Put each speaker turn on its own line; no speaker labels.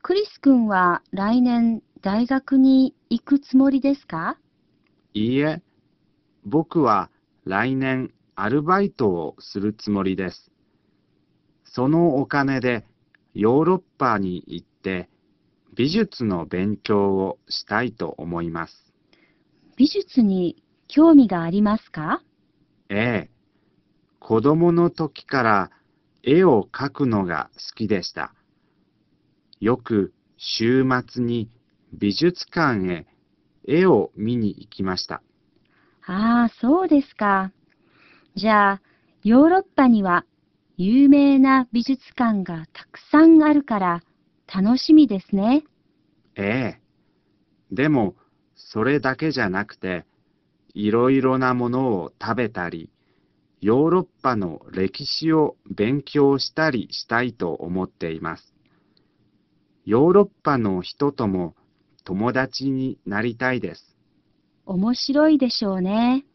クリス君は来年大学に行くつもりですか？
いいえ、僕は来年アルバイトをするつもりです。そのお金でヨーロッパに行って美術の勉強をしたいと思います。
美術に興味がありますか？
ええ、子供の時から絵を描くのが好きでした。よく週末に美術館へ絵を見に行きました。
ああ、そうですか。じゃあ、ヨーロッパには有名な美術館がたくさんあるから楽しみですね。
ええ。でも、それだけじゃなくて、いろいろなものを食べたり、ヨーロッパの歴史を勉強したりしたいと思っています。ヨーロッパの人とも友達になりたいです。
面白いでしょうね。